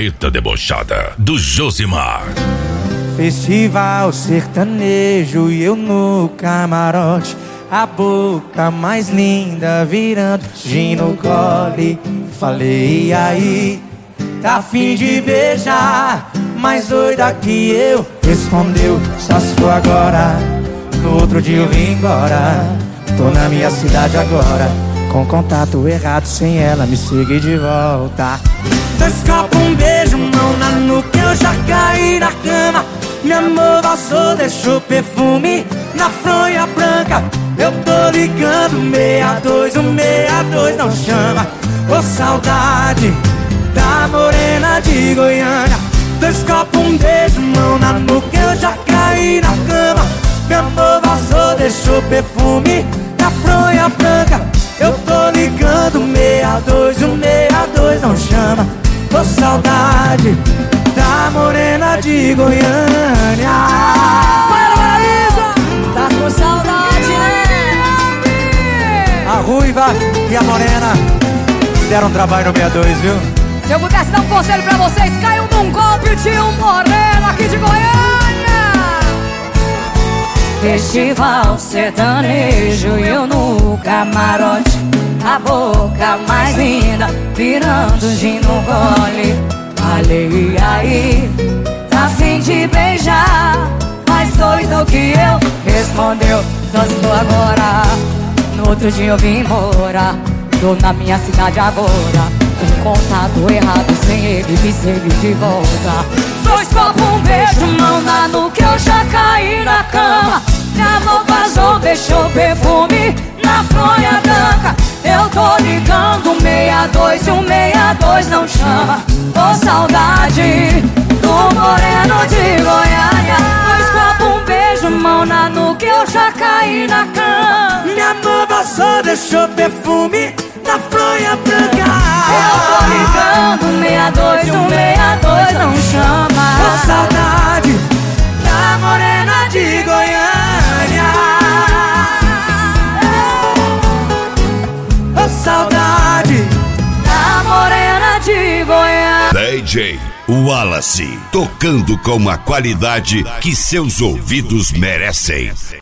Carreta Debochada, do Josimar. Festival sertanejo e eu no camarote, a boca mais linda virando gin no gole. Falei, e aí, tá afim de beijar? Mais doida que eu, respondeu, só se for agora. No outro dia eu vim embora, tô na minha cidade agora, com contato errado, sem ela me siga de volta. 2 copos, um beijo, mão na nuca, eu já caí na cama. Meu amor vazou, deixou perfume na fronha branca. Eu tô ligando 62, 162 não chama. Ô saudade da morena de Goiânia. 2 copos, um beijo, mão na nuca, eu já caí na cama. Meu amor vazou, deixou perfume na fronha branca. Eu tô ligando 62, 162 não chama. Ô saudade da morena de Goiânia. Bora, Paraíso! Tá com saudade, né? A Ruiva e a Morena deram trabalho no 62, viu? Se eu pudesse dar um conselho pra vocês, caiam num golpe de um moreno aqui de Goiânia. Festival sertanejo e eu no camarote, a boca mais linda virando gin no gole. Falei, e aí, tá afim de beijar? Mais doido que eu, respondeu, só estou agora. No outro dia eu vim embora, tô na minha cidade agora, com contato errado, sem ele me segue de volta. 2 copos, um beijo, mão na nuca, eu já caí na cama. Meu amor vazou, deixou perfume na fronha branca. Eu tô ligando 62 e 162 não chama. Ô saudade do moreno de Goiânia. 2 copos, um beijo, mão na nuca, eu já caí na cama. Minha mão vazou, deixou perfume na fronha branca. Eu tô ligando 62 e 162 não chama. Ô saudade da morena de Goiânia. Ô saudade da morena de Goiânia. DJ Wallace, tocando com a qualidade que seus ouvidos merecem.